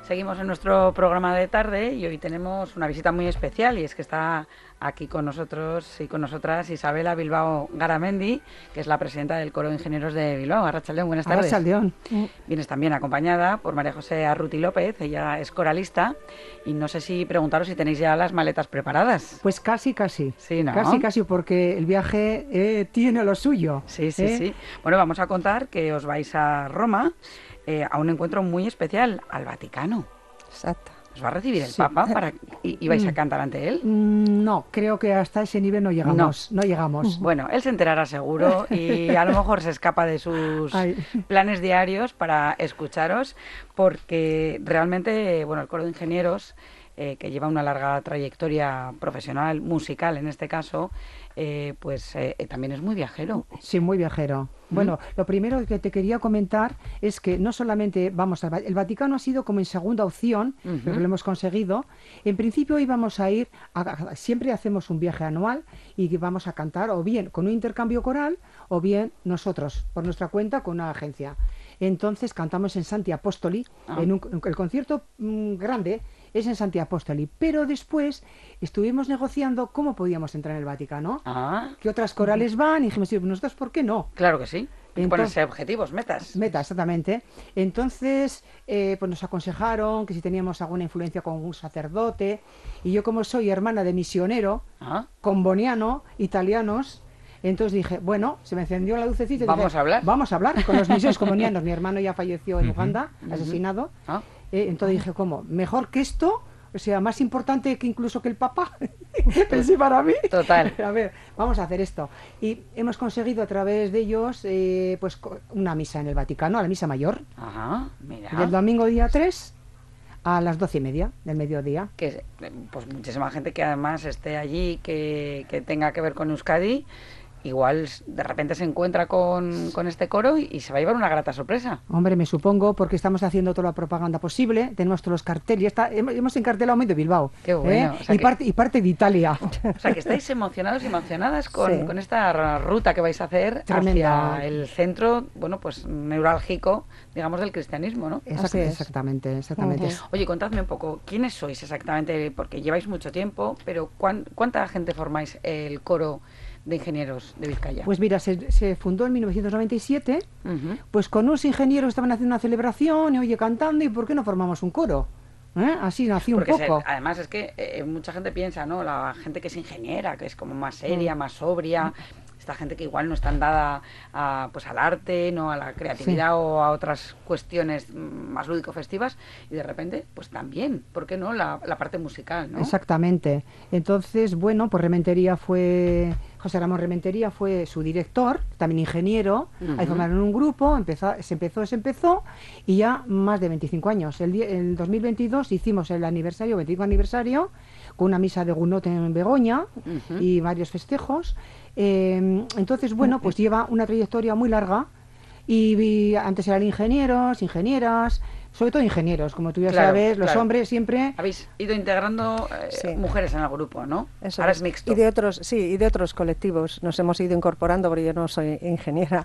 Seguimos en nuestro programa de tarde y hoy tenemos una visita muy especial y es que está aquí con nosotros y con nosotras Isabela Bilbao Garamendi, que es la presidenta del Coro de Ingenieros de Bilbao. Arratsaldeon, buenas tardes. Arratsaldeon. Vienes también acompañada por María José Arruti López, ella es coralista y no sé si preguntaros si tenéis ya las maletas preparadas. Pues casi. Sí, ¿no? Casi, porque el viaje tiene lo suyo. Sí. Bueno, vamos a contar que os vais a Roma a un encuentro muy especial, al Vaticano. Exacto. ¿Os va a recibir el Papa y vais a cantar ante él? No, creo que hasta ese nivel no llegamos. No llegamos. Bueno, él se enterará seguro y a lo mejor se escapa de sus planes diarios para escucharos, porque realmente, bueno, el Coro de Ingenieros, que lleva una larga trayectoria profesional, musical en este caso, también es muy viajero. Sí, muy viajero. Bueno, lo primero que te quería comentar es que no solamente el Vaticano ha sido como en segunda opción, pero lo hemos conseguido. En principio íbamos a ir, siempre hacemos un viaje anual y vamos a cantar o bien con un intercambio coral o bien nosotros, por nuestra cuenta, con una agencia. Entonces cantamos en Santi Apostoli, el concierto grande es en Santi Apostoli, pero después estuvimos negociando cómo podíamos entrar en el Vaticano, qué otras corales van, y dijimos, nosotros, ¿por qué no? Claro que sí, hay que ponerse objetivos, metas. Metas, exactamente. Entonces, pues nos aconsejaron que si teníamos alguna influencia con un sacerdote, y yo como soy hermana de misionero, comboniano, italianos, entonces dije, bueno, se me encendió la lucecita y ¿Vamos a hablar? Vamos a hablar con los misioneros combonianos. Mi hermano ya falleció en Uganda, asesinado. Entonces dije, ¿cómo? ¿Mejor que esto? O sea, más importante que incluso que el Papa. Pensé para mí. Total. A ver, vamos a hacer esto. Y hemos conseguido a través de ellos pues una misa en el Vaticano, a la misa mayor. Mira. Del domingo día 3 a las 12:30 del mediodía. Que pues muchísima gente que además esté allí, que tenga que ver con Euskadi, igual de repente se encuentra con este coro y se va a llevar una grata sorpresa. Hombre, me supongo, porque estamos haciendo toda la propaganda posible, tenemos todos los carteles, hemos encartelado medio Bilbao. Qué bueno. O sea y parte de Italia. O sea que estáis emocionados y emocionadas con esta ruta que vais a hacer. Tremenda. Hacia el centro, bueno, pues neurálgico, digamos, del cristianismo, ¿no? Exactamente. Oye, contadme un poco, ¿quiénes sois exactamente? Porque lleváis mucho tiempo, pero ¿cuánta gente formáis el coro de ingenieros de Vizcaya? Pues mira, se fundó en 1997, pues con unos ingenieros estaban haciendo una celebración y oye, cantando, ¿y por qué no formamos un coro? Así nació un poco. Además es que mucha gente piensa, ¿no? La gente que es ingeniera, que es como más seria, más sobria, esta gente que igual no está dada al arte, no a la creatividad o a otras cuestiones más lúdico-festivas, y de repente, pues también, ¿por qué no? La parte musical, ¿no? Exactamente. Entonces, bueno, pues José Ramón Rementería fue su director, también ingeniero. Ahí formaron un grupo, se empezó y ya más de 25 años. El 2022 hicimos el 25 aniversario con una misa de Gunot en Begoña y varios festejos. Entonces, bueno, pues lleva una trayectoria muy larga y antes eran ingenieros, ingenieras, sobre todo ingenieros, como tú ya sabes, los hombres siempre... Habéis ido integrando mujeres en el grupo, ¿no? Eso ahora es mixto. Y de otros colectivos nos hemos ido incorporando, porque yo no soy ingeniera.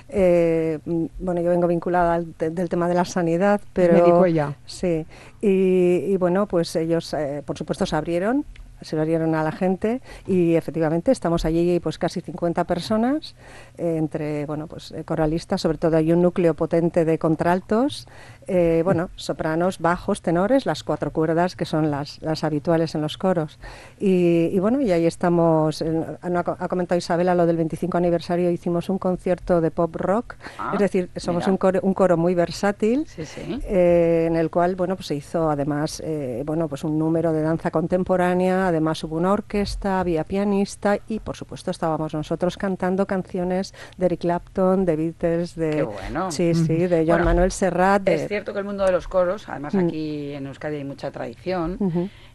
Bueno, yo vengo vinculada del tema de la sanidad, pero... Médico ella. Sí, y bueno, pues ellos, por supuesto, se lo abrieron a la gente y efectivamente estamos allí pues casi 50 personas, entre coralistas, sobre todo hay un núcleo potente de contraltos, sopranos, bajos, tenores, las 4 cuerdas que son las habituales en los coros. Y ahí estamos, ha comentado Isabela lo del 25 aniversario, hicimos un concierto de pop rock, es decir, somos un coro muy versátil, en el cual se hizo además un número de danza contemporánea. Además hubo una orquesta, había pianista y por supuesto estábamos nosotros cantando canciones de Eric Clapton, de Beatles, Qué bueno. de Joan Manuel Serrat. Es cierto que el mundo de los coros, además aquí en Euskadi hay mucha tradición,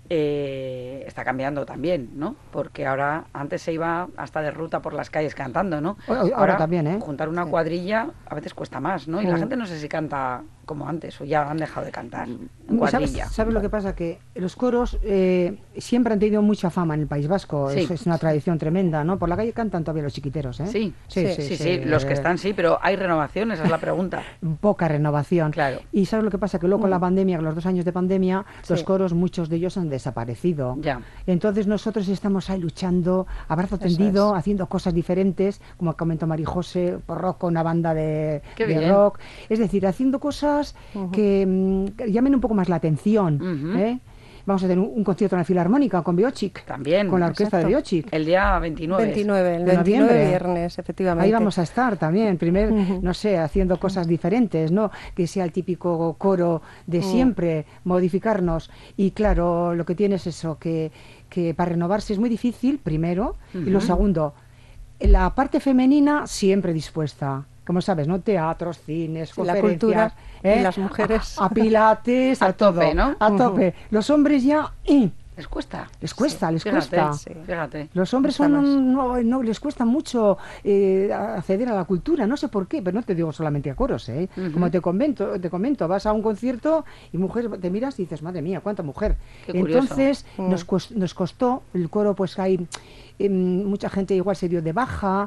está cambiando también, ¿no? Porque antes se iba hasta de ruta por las calles cantando, ¿no? Ahora también, ¿eh? Juntar una cuadrilla a veces cuesta más, ¿no? Y la gente no sé si canta como antes o ya han dejado de cantar en cuadrilla. ¿Sabes lo que pasa? Que los coros siempre han tenido mucha fama en el País Vasco. Sí. Es una tradición tremenda, ¿no? Por la calle cantan todavía los chiquiteros, ¿eh? Sí. Los que están sí, pero ¿hay renovación? Esa es la pregunta. Poca renovación. Claro. Y ¿sabes lo que pasa? Que luego con la pandemia, con los 2 años de pandemia, los coros, muchos de ellos han desaparecido. Ya. Entonces nosotros estamos ahí luchando, a brazo tendido, haciendo cosas diferentes, como comentó Marijose, por rock con una banda de rock. Es decir, haciendo cosas que llamen un poco más la atención, ¿eh? Vamos a tener un concierto en la Filarmónica con Biochic. También. Con la orquesta de Biochic. El día 29. 29, el de 29 noviembre. viernes, efectivamente. Ahí vamos a estar también, no sé, haciendo cosas diferentes, ¿no? Que sea el típico coro de siempre, modificarnos. Y claro, lo que tiene es eso, que para renovarse es muy difícil, primero, y lo segundo, la parte femenina siempre dispuesta. Como sabes, ¿no? Teatros, cines, conferencias, la cultura, y las mujeres. A pilates, a todo. Tope, ¿no? A tope. Los hombres ya... Les cuesta. Les cuesta. Fíjate. Los hombres no les cuesta mucho acceder a la cultura, no sé por qué, pero no te digo solamente a coros, ¿eh? Como te comento, vas a un concierto y mujer te miras y dices, madre mía, cuánta mujer. Qué curioso. Entonces nos costó, el coro pues hay mucha gente igual se dio de baja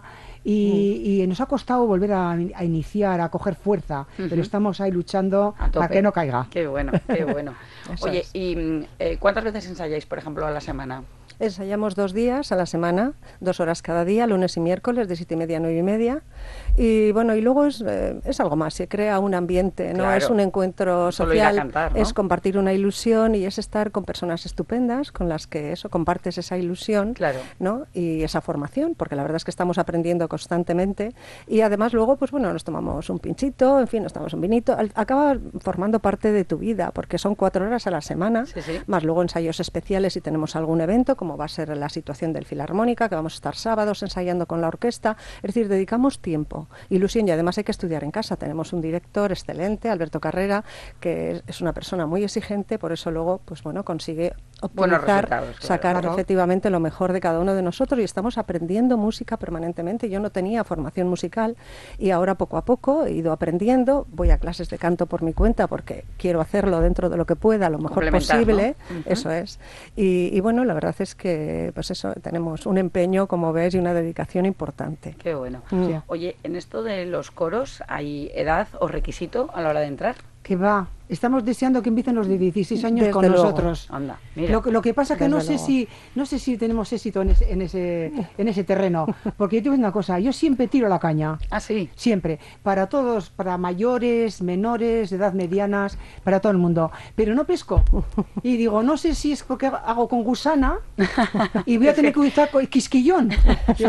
y nos ha costado volver a iniciar, a coger fuerza, pero estamos ahí luchando para que no caiga. Qué bueno, qué bueno. Oye, ¿y cuántas veces ensayáis, por ejemplo, a la semana? Ensayamos 2 días a la semana, 2 horas cada día, lunes y miércoles, de 7:30 a 9:30. Y bueno, y luego es algo más, se crea un ambiente, ¿no? Claro. Es un encuentro Solo ir a social, cantar, ¿no? es compartir una ilusión y es estar con personas estupendas con las que compartes esa ilusión, claro, ¿no? Y esa formación, porque la verdad es que estamos aprendiendo constantemente y además luego, pues bueno, nos tomamos un pinchito, en fin, nos tomamos un vinito, acaba formando parte de tu vida, porque son 4 horas a la semana, más luego ensayos especiales si tenemos algún evento, como va a ser la situación del Filarmónica, que vamos a estar sábados ensayando con la orquesta, es decir, dedicamos tiempo, ilusión y además hay que estudiar en casa. Tenemos un director excelente, Alberto Carrera, que es una persona muy exigente, por eso luego, pues bueno, consigue optimizar, sacar efectivamente lo mejor de cada uno de nosotros y estamos aprendiendo música permanentemente. Yo no tenía formación musical y ahora poco a poco he ido aprendiendo, voy a clases de canto por mi cuenta porque quiero hacerlo dentro de lo que pueda, lo mejor posible, ¿no? Eso es. Y bueno, la verdad es que pues eso, tenemos un empeño, como ves, y una dedicación importante. Qué bueno. Oye, en esto de los coros, ¿hay edad o requisito a la hora de entrar? Que va. Estamos deseando que empiecen los de 16 años Desde con luego. nosotros. Anda, mira. Lo que pasa que no sé si tenemos éxito en ese terreno, porque yo te voy a decir una cosa, yo siempre tiro la caña. Ah, sí. Siempre, para todos, para mayores, menores, de edad medianas, para todo el mundo, pero no pesco. Y digo, no sé si es porque hago con gusana y voy a tener que usar quisquillón. Digo,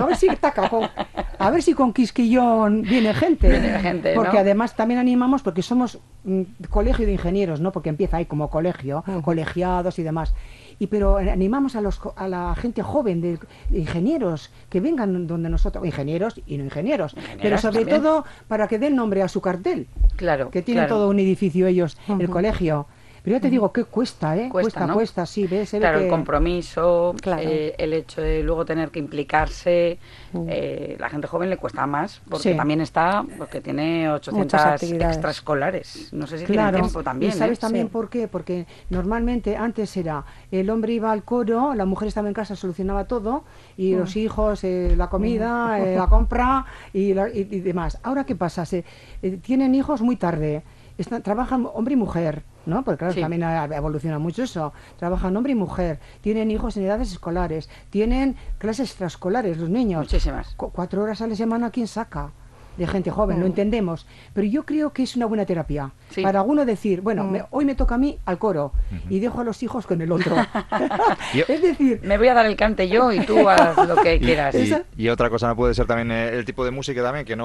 a ver si con quisquillón viene gente, porque ¿no? además también animamos, porque somos colegio de ingenieros, ¿no? Porque empieza ahí como colegio, colegiados y demás. Pero animamos a la gente joven de ingenieros que vengan donde nosotros, ingenieros y no ingenieros, pero sobre también. todo para que den nombre a su cartel. Claro. Que tienen todo un edificio ellos, el colegio. Pero yo te digo que cuesta, ¿eh? Cuesta, sí, ¿ves? Claro, que... el compromiso, claro. El hecho de luego tener que implicarse, la gente joven le cuesta más, porque también porque tiene 800 extraescolares. No sé si tiene tiempo también. ¿Y sabes también por qué? Porque normalmente antes era, el hombre iba al coro, la mujer estaba en casa, solucionaba todo, y los hijos, la comida, la compra y demás. Ahora, ¿qué pasa? Tienen hijos muy tarde. Trabajan hombre y mujer, ¿no? Porque claro, también ha evolucionado mucho eso. Trabajan hombre y mujer, tienen hijos en edades escolares, tienen clases extraescolares los niños. Muchísimas. 4 horas a la semana, ¿quién saca? De gente joven, lo entendemos. Pero yo creo que es una buena terapia. Para alguno decir, bueno, hoy me toca a mí al coro y dejo a los hijos con el otro. Es decir... Me voy a dar el cante yo y tú haz lo que quieras. Y otra cosa no puede ser también el tipo de música también, que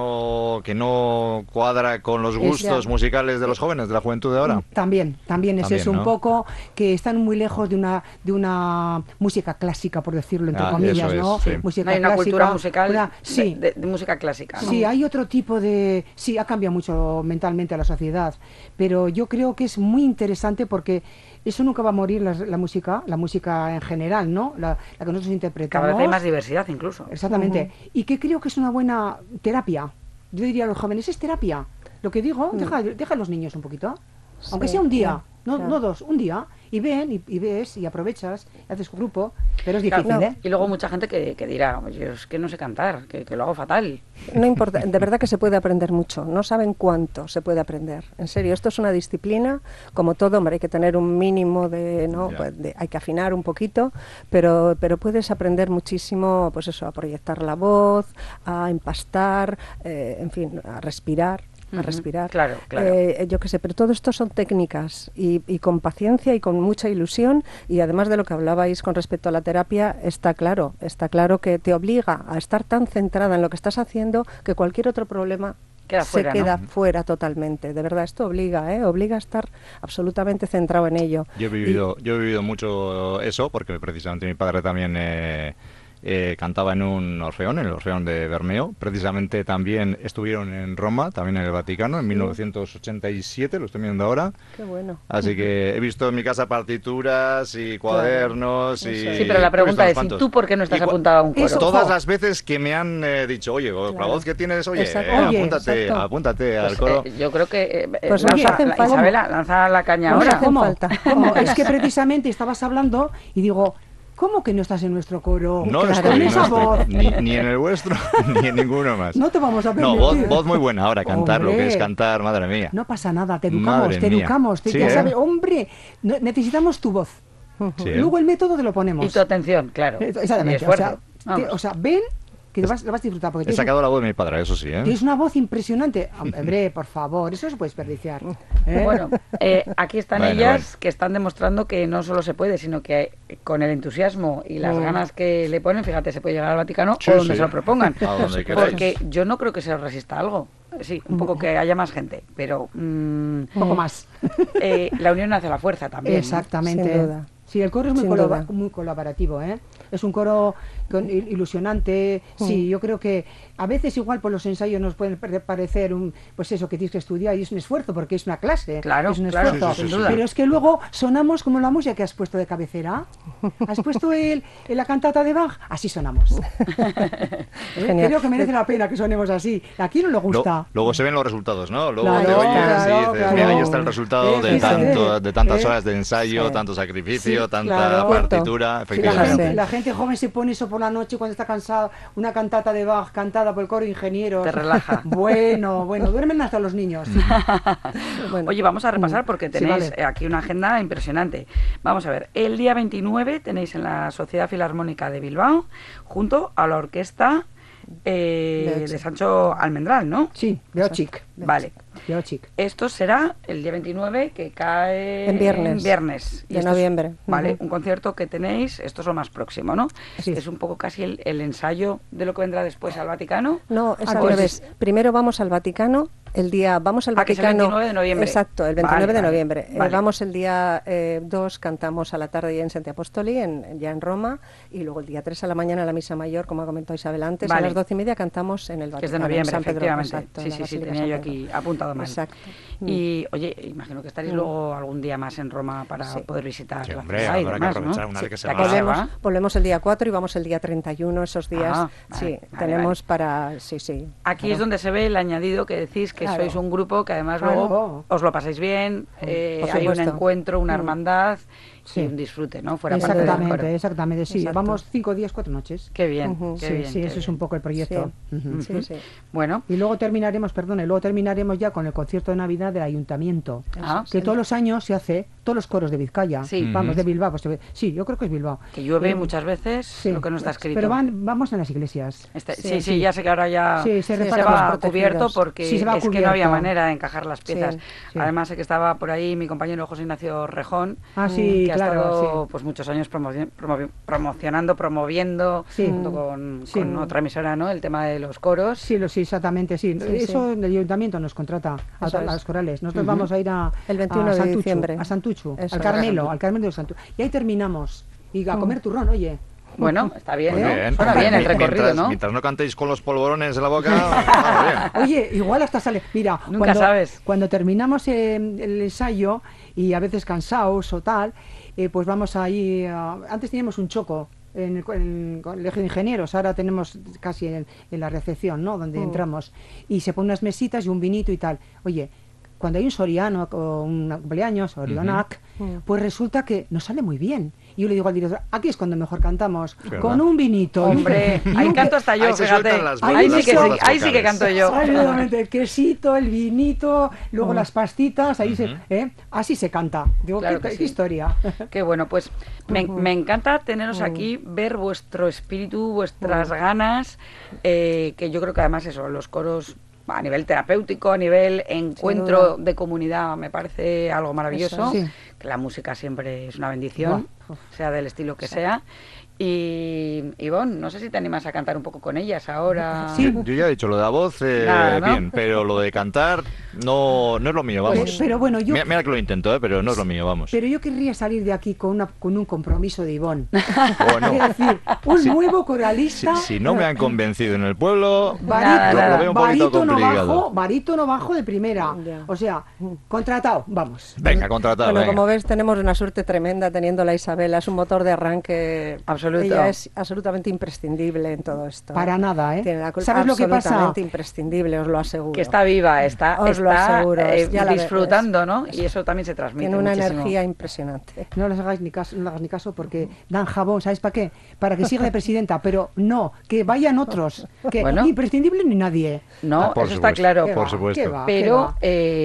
no cuadra con los gustos musicales de los jóvenes, de la juventud de ahora. También es eso, ¿no? Un poco que están muy lejos de una música clásica, por decirlo entre comillas, ¿no? Música hay una clásica, cultura musical de música clásica, ¿no? Sí, hay otro tipo de... Sí, ha cambiado mucho mentalmente a la sociedad. pero yo creo que es muy interesante porque eso nunca va a morir, la música en general, ¿no? La que nosotros interpretamos. Cada vez hay más diversidad incluso. Exactamente. Y que creo que es una buena terapia. Yo diría a los jóvenes, es terapia. Lo que digo, deja a los niños un poquito, aunque sea un día, no dos, un día, y ven, y ves, y aprovechas, y haces grupo, pero es difícil, Claro, ¿eh? Y luego mucha gente que dirá, yo es que no sé cantar, que lo hago fatal. No importa, de verdad que se puede aprender mucho, no saben cuánto se puede aprender. En serio, esto es una disciplina, como todo, hombre, hay que tener un mínimo de, ¿no? Pues hay que afinar un poquito, pero puedes aprender muchísimo, pues eso, a proyectar la voz, a empastar, en fin, a respirar. Claro. Yo qué sé, pero todo esto son técnicas y con paciencia y con mucha ilusión, y además de lo que hablabais con respecto a la terapia, está claro que te obliga a estar tan centrada en lo que estás haciendo que cualquier otro problema queda fuera totalmente. De verdad, esto obliga a estar absolutamente centrado en ello. Yo he vivido mucho eso, porque precisamente mi padre también cantaba en un orfeón, en el Orfeón de Bermeo. Precisamente también estuvieron en Roma, también en el Vaticano, en 1987, lo estoy viendo ahora. Qué bueno. Así que he visto en mi casa partituras y cuadernos. Sí, pero la pregunta es, ¿y tú por qué no estás apuntado a un coro? Todas las veces que me han dicho, oye, la voz que tienes, apúntate al coro. Yo creo que pues Isabela, lanza la caña ahora. ¿Cómo? Es que precisamente estabas hablando y digo, ¿cómo que no estás en nuestro coro? No estoy, ni en el vuestro, ni en ninguno más. No te vamos a permitir. No, voz muy buena ahora, cantar, lo que es cantar, madre mía. No pasa nada, te educamos. Sí, ya sabes, hombre, necesitamos tu voz. Sí, Luego el método te lo ponemos. Y tu atención, claro. Exactamente. O sea, ven que lo vas a disfrutar. Porque he sacado la voz de mi padre, eso sí, ¿eh? Tienes una voz impresionante. Hombre, por favor, eso no se puede desperdiciar. Bueno, aquí están ellas que están demostrando que no solo se puede, sino que con el entusiasmo y las ganas que le ponen, fíjate, se puede llegar al Vaticano o donde se lo propongan. Porque yo no creo que se resista algo. Sí, un poco que haya más gente, pero un poco más. La unión hace la fuerza también. Exactamente. Sin duda. Sí, el coro es muy colaborativo, ¿eh? Es un coro ilusionante. Sí, yo creo que a veces igual por los ensayos nos pueden parecer pues eso, que tienes que estudiar, y es un esfuerzo porque es una clase. Claro, es un esfuerzo. sin duda. Pero es que luego sonamos como la música que has puesto de cabecera. Has puesto la cantata de Bach, así sonamos. Creo que merece la pena que sonemos así. ¿A quién no le gusta? Luego se ven los resultados, ¿no? Luego te oyes y dices, mira, ahí está el resultado de tantas horas de ensayo, tanto sacrificio, tanta partitura, efectivamente. La gente joven se pone eso por la noche cuando está cansada, una cantata de Bach cantada por el coro de ingenieros. Te relaja. Bueno, duermen hasta los niños. Oye, vamos a repasar porque tenéis aquí una agenda impresionante. Vamos a ver, el día 29 tenéis en la Sociedad Filarmónica de Bilbao, junto a la orquesta de Sancho Almendral, ¿no? Sí, de Ochic. Vale. Esto será el día 29, que cae en viernes y de noviembre. Vale, un concierto que tenéis, esto es lo más próximo, ¿no? Sí. Es un poco casi el ensayo de lo que vendrá después al Vaticano. No, es al revés. Primero vamos al Vaticano. Vamos al Vaticano. Que es el 29 de noviembre. Exacto, el 29 de noviembre. Vale. Vamos el día 2, cantamos a la tarde ya en Santi Apostoli, ya en Roma, y luego el día 3 a la mañana la misa mayor, como ha comentado Isabel antes, a las 12:30 cantamos en el Vaticano. Que es de noviembre, San Pedro, efectivamente. Exacto, Sí, tenía yo aquí apuntado mal. Exacto. Y, oye, imagino que estaréis luego algún día más en Roma para poder visitar la hombre, ciudad y habrá demás, que aprovechar ¿no? una vez que se va. Volvemos el día 4 y vamos el día 31, esos días. Tenemos para... Sí. Aquí es donde se ve el añadido que decís que sois un grupo que además luego os lo pasáis bien, hay un encuentro, una hermandad y un disfrute, ¿no? Fuera parte del coro. Exactamente, sí. Exacto. Vamos 5 días, 4 noches. Qué bien, qué bien. Sí, eso es un poco el proyecto. Sí. Bueno. Y luego terminaremos ya con el concierto de Navidad del Ayuntamiento, que todos los años se hace, todos los coros de Vizcaya, vamos, de Bilbao. Pues, sí, yo creo que es Bilbao. Que llueve muchas veces, lo que no está escrito. Pero vamos en las iglesias. Sí, ya sé que ahora ya se va cubierto porque es que no había manera de encajar las piezas. Además sé que estaba por ahí mi compañero José Ignacio Rejón, que ha estado pues muchos años promoviendo junto con otra emisora, ¿no? El tema de los coros. Sí, exactamente, sí. Eso el Ayuntamiento nos contrata a los corales. Nosotros vamos a ir el 21 de diciembre a Santuchu, al Carmelo de Santuchu. Y ahí terminamos. Y a comer turrón, oye. Bueno, está bien, Muy ¿no? bien. Suena bien el recorrido, mientras, ¿no? Mientras no cantéis con los polvorones en la boca, está bien. Oye, igual hasta sale. Mira, Nunca sabes. Cuando terminamos el ensayo y a veces cansados o tal, pues vamos ahí. Antes teníamos un choco en el colegio de ingenieros, ahora tenemos casi en la recepción, ¿no? Donde entramos. Y se ponen unas mesitas y un vinito y tal. Oye, cuando hay un soriano o un cumpleaños, Orionac, pues resulta que nos sale muy bien. Y yo le digo al director, aquí es cuando mejor cantamos, con un vinito. Hombre, y ahí un canto hasta yo, ahí se fíjate. sueltan las Ahí bolas, sí que, las ahí vocales. sí que canto yo. Absolutamente, el quesito, el vinito, luego las pastitas, ahí así se canta. Digo, Claro qué que sí. historia. Qué bueno, pues me encanta teneros aquí, ver vuestro espíritu, vuestras ganas, que yo creo que además eso, los coros a nivel terapéutico, a nivel encuentro de comunidad, me parece algo maravilloso, Eso, sí. que la música siempre es una bendición, sea del estilo que sea. Y Ivonne, no sé si te animas a cantar un poco con ellas ahora. Sí. Yo ya he dicho lo de la voz, Nada, ¿no? bien, pero lo de cantar no es lo mío, vamos. Pero bueno, yo... Mira que lo intento, pero no es lo mío, vamos. Pero yo querría salir de aquí con un compromiso de Ivonne. Bueno, Es decir, un nuevo coralista. si no me han convencido en el pueblo, Nada, lo veo un poquito complicado. Barítono bajo de primera. Ya. O sea, contratado, vamos. Venga, contratado, Bueno, venga. como ves, tenemos una suerte tremenda teniendo la Isabela, es un motor de arranque. Absoluto. Ella es absolutamente imprescindible en todo esto. Para nada, ¿eh? Tiene la culpa. ¿Sabes lo que pasa? Absolutamente imprescindible, os lo aseguro. Que está viva, Os lo aseguro, ya la disfrutando, ¿no? Y eso también se transmite Tiene una muchísimo. energía impresionante. No les hagáis ni caso, no le hagas ni caso porque dan jabón, ¿sabes para qué? Para que siga de presidenta, pero no, que vayan otros, que Bueno. ni imprescindible ni nadie. No, Por eso está supuesto, claro. ¿Qué por va? supuesto. ¿Qué va? Pero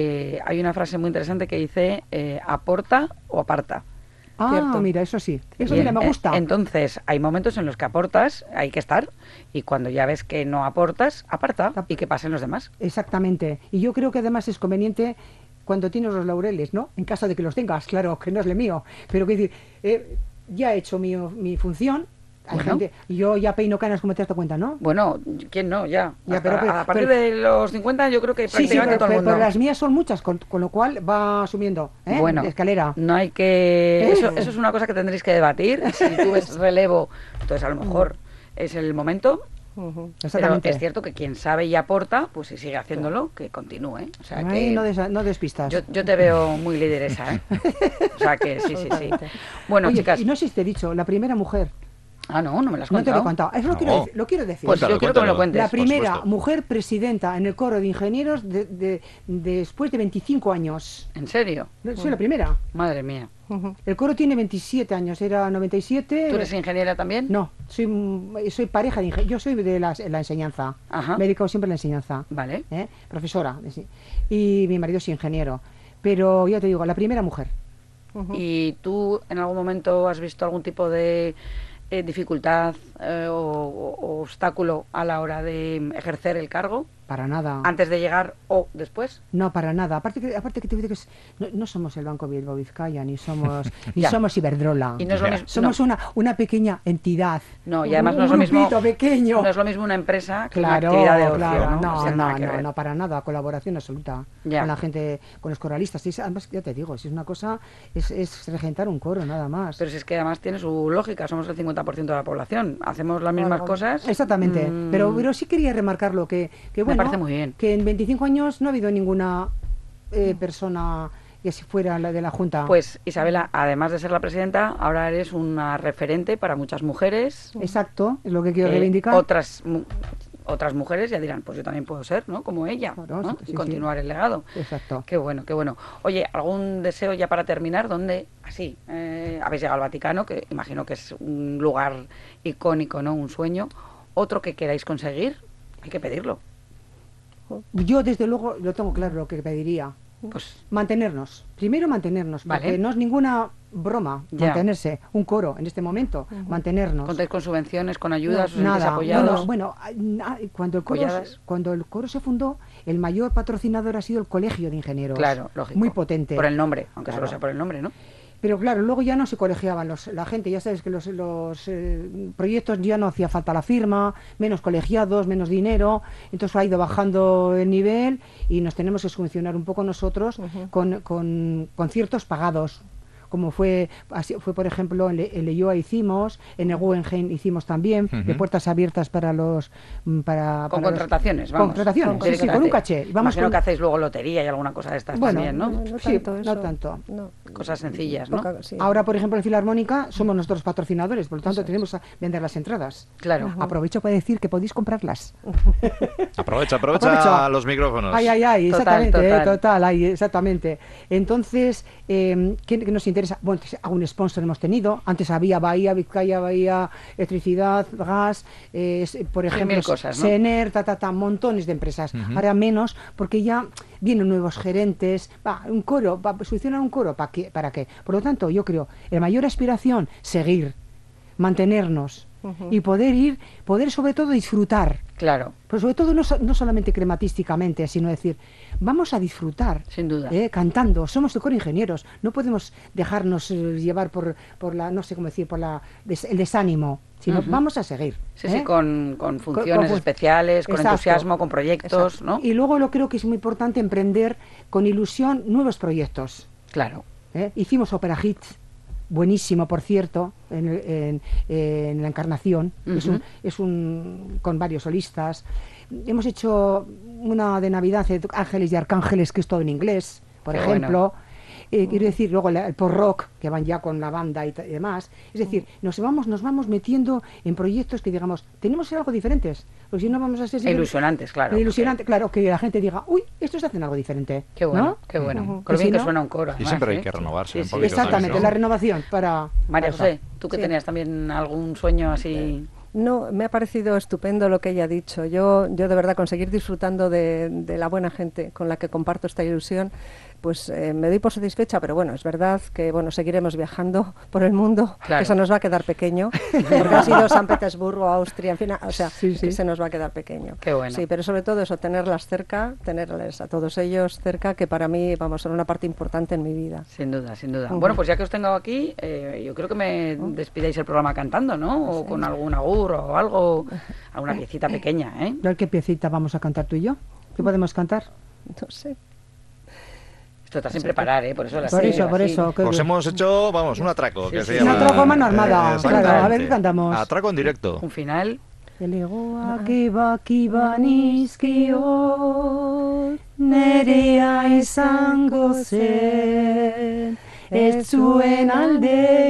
hay una frase muy interesante que dice aporta o aparta. Ah, Cierto. mira, eso sí. Eso Y mira, me gusta. Entonces, hay momentos en los que aportas, hay que estar, y cuando ya ves que no aportas, aparta y que pasen los demás. Exactamente. Y yo creo que además es conveniente cuando tienes los laureles, ¿no? En caso de que los tengas, claro, que no es lo mío. Pero quiero decir, ya he hecho mi función. Hay Bueno. gente, yo ya peino canas, como te das cuenta, ¿no? Bueno, ¿quién no? Ya. Ya, Hasta- pero- a partir pero- de los 50 yo creo que prácticamente todo el pero mundo. las mías son muchas, con lo cual va subiendo, ¿eh? Bueno, De escalera. no hay que... Eso es una cosa que tendréis que debatir. Si tú ves relevo, entonces a lo mejor es el momento. Ujú. Pero Exactamente. es cierto que quien sabe y aporta, pues si sigue haciéndolo, que continúe. O sea Ay, que no despistas. yo te veo muy lideresa, ¿eh? O sea que sí. Bueno, Oye, chicas... y no sé si te he dicho, la primera mujer, Ah, no me lo has no te lo contado. he contado, eso No. lo quiero decir. Pues Cuéntalo, yo quiero que me lo cuéntalo. cuentes. La por primera supuesto. mujer presidenta en el coro de ingenieros después de 25 años. ¿En serio? Soy la primera. Madre mía. Ujú. El coro tiene 27 años, era 97. ¿Tú eres ingeniera también? No, soy pareja de ingenieros. Yo soy de la enseñanza. Ajá. Me he dedicado siempre a la enseñanza. Vale. Profesora. Y mi marido es ingeniero. Pero ya te digo, la primera mujer. Ujú. ¿Y tú en algún momento has visto algún tipo de dificultad o obstáculo a la hora de ejercer el cargo? Para nada. ¿Antes de llegar o después? No, para nada. Aparte que te digo que no somos el Banco Bilbao Vizcaya, ni somos Ya. Iberdrola. Y no es lo Ya. mismo. Somos una pequeña entidad. No, y además Un no es lo mismo. grupito pequeño. No es lo mismo una empresa que Claro, una actividad de ocio, claro, ¿no? O sea, nada que ver. no, para nada, colaboración absoluta Ya. con la gente, con los coralistas. Además, ya te digo, si es una cosa, es regentar un coro, nada más. Pero si es que además tiene su lógica, somos el 50% de la población, hacemos las mismas Claro. cosas. Exactamente, pero sí quería remarcarlo, que bueno, parece muy bien. que en 25 años no ha habido ninguna persona que si fuera la de la Junta. Pues Isabela, además de ser la presidenta, ahora eres una referente para muchas mujeres. Exacto, es lo que quiero que reivindicar. otras mujeres ya dirán, pues yo también puedo ser, ¿no? Como ella, Claro, ¿no? sí, Y sí. continuar el legado. Exacto. Qué bueno, qué bueno. Oye, ¿algún deseo ya para terminar? ¿Dónde, así, habéis llegado al Vaticano, que imagino que es un lugar icónico, ¿no? Un sueño. ¿Otro que queráis conseguir? Hay que pedirlo. Yo desde luego lo tengo claro lo que pediría. Pues Mantenernos, primero mantenernos, porque Vale. no es ninguna broma Ya. mantenerse, un coro en este momento, mantenernos. contáis con subvenciones, con ayudas, os sentís Nada, apoyados. bueno, cuando Apoyadas. cuando el coro se fundó, el mayor patrocinador ha sido el Colegio de Ingenieros. Claro, lógico. Muy potente. Por el nombre, aunque Claro. solo sea por el nombre, ¿no? Pero claro, luego ya no se colegiaban la gente, ya sabes que los proyectos ya no hacía falta la firma, menos colegiados, menos dinero, entonces ha ido bajando el nivel y nos tenemos que subvencionar un poco nosotros con conciertos pagados. como fue por ejemplo, en Leioa hicimos, en el Guggenheim hicimos también, de puertas abiertas para los... con contrataciones, vamos. Contrataciones, con un caché. Imagino que hacéis luego lotería y alguna cosa de estas también, ¿no? No tanto. Cosas sencillas, ¿no? Ahora, por ejemplo, en Filarmónica somos nosotros patrocinadores, por lo tanto tenemos a vender las entradas. Claro. Aprovecho para decir que podéis comprarlas. Aprovecha los micrófonos. Ay, exactamente. Entonces, ¿qué nos interesa? Bueno, algún sponsor hemos tenido. Antes había Bahía, Vizcaya, Bahía, electricidad, gas, por ejemplo, cosas, ¿no? Sener, montones de empresas. Ahora menos, porque ya vienen nuevos gerentes. Un coro, solucionar un coro, ¿para qué? Por lo tanto, yo creo, la mayor aspiración, seguir, mantenernos y poder sobre todo disfrutar. Claro. Pero sobre todo no solamente crematísticamente, sino decir, vamos a disfrutar. Sin duda. Cantando. Somos de coro ingenieros. No podemos dejarnos llevar por la, no sé cómo decir, por el desánimo, sino vamos a seguir. Sí, con funciones especiales, con entusiasmo, con proyectos, ¿no? Y luego creo que es muy importante emprender con ilusión nuevos proyectos. Claro. Hicimos Opera Hits. Buenísimo, por cierto, en la Encarnación, es un con varios solistas. Hemos hecho una de Navidad de Ángeles y Arcángeles, que es todo en inglés, por ejemplo. Quiero decir, luego el post-rock, que van ya con la banda y demás. Es decir, nos vamos metiendo en proyectos que, digamos, tenemos que ser algo diferentes. Porque si no vamos a ser... Ilusionantes, claro. Claro, que la gente diga, uy, estos hacen algo diferente. Qué bueno, ¿no? Qué bueno. Con lo bien que suena un coro. Y siempre hay que renovarse un poquito. Exactamente, también, ¿no? La renovación para... María José, ¿tú que tenías también algún sueño así...? No, me ha parecido estupendo lo que ella ha dicho. Yo de verdad, conseguir disfrutando de la buena gente con la que comparto esta ilusión, pues me doy por satisfecha, pero bueno, es verdad que seguiremos viajando por el mundo, claro. Que eso nos va a quedar pequeño, porque ha sido San Petersburgo, Austria, en fin, o sea, que se nos va a quedar pequeño. Qué bueno. Sí, pero sobre todo eso, tenerles a todos ellos cerca, que para mí, son una parte importante en mi vida. Sin duda. Bueno, pues ya que os tengo aquí, yo creo que me despidáis el programa cantando, ¿no? O con algún agur o algo, alguna piecita pequeña, ¿eh? ¿Qué piecita vamos a cantar tú y yo? ¿Qué podemos cantar? No sé. Esto está sin preparar, ¿eh? Por eso Por eso. Os hemos hecho, un atraco. Que se llama... Un atraco a mano armada. Claro, a ver qué cantamos. Atraco en directo. Un final. Elegoa kiba nizkio, nerea izango zen, ez zuen alde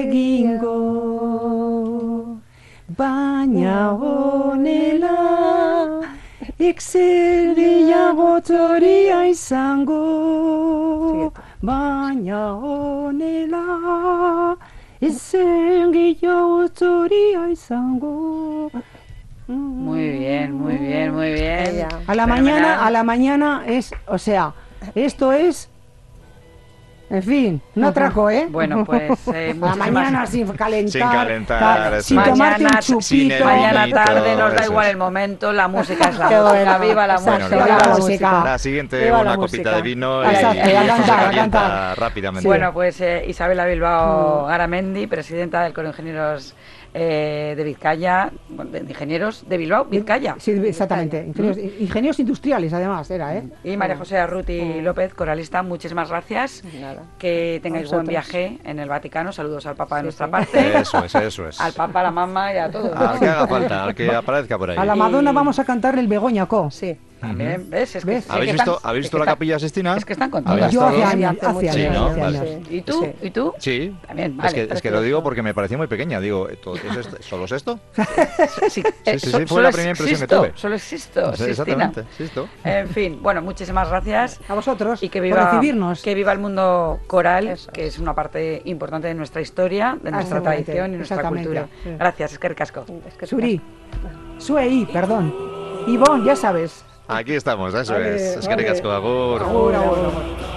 egingo, baina honela, zer gehiago toria izango, baina honela, zer gehiago toria izango. Muy bien. A la mañana es, o sea, esto es, en fin, un atraco, ¿eh? Bueno, pues a la mañana sin calentar, sin tomarte un chupito. Mañana tarde, nos da igual el momento, la música es la música, viva la música. La siguiente, una copita de vino y cantar rápidamente. Bueno, pues Isabela Bilbao Garamendi, presidenta del Coro de Ingenieros de Vizcaya, de ingenieros de Bilbao, Vizcaya. Sí, exactamente. Ingenieros industriales, además, era, ¿eh? Y María José Arruti López, coralista, muchísimas gracias. Nada. Que tengáis buen viaje en el Vaticano. Saludos al Papa de nuestra parte. Eso es. Al Papa, a la mamá y a todos. Al que haga falta, al que aparezca por ahí. A la Madonna vamos a cantarle el Begoña Co. Sí. También, ¿ves? ¿Habéis visto la Capilla Sistina? Es que están contentos. Yo hace años. ¿Y tú? Sí. ¿Y tú? Sí. También, vale. Es que lo digo porque me pareció muy pequeña. Digo, ¿solo es esto? Sí, fue la primera impresión que tuve. Solo existo, Exactamente, En fin, bueno, muchísimas gracias. A vosotros y que por recibirnos. Que viva el mundo coral, que es una parte importante de nuestra historia, de nuestra tradición y nuestra cultura. Sí. Gracias, eskerrik asko. Suri, Suei, perdón. Ivonne, ya sabes. Aquí estamos, eso es. Eskerrik asko, agur. Agur.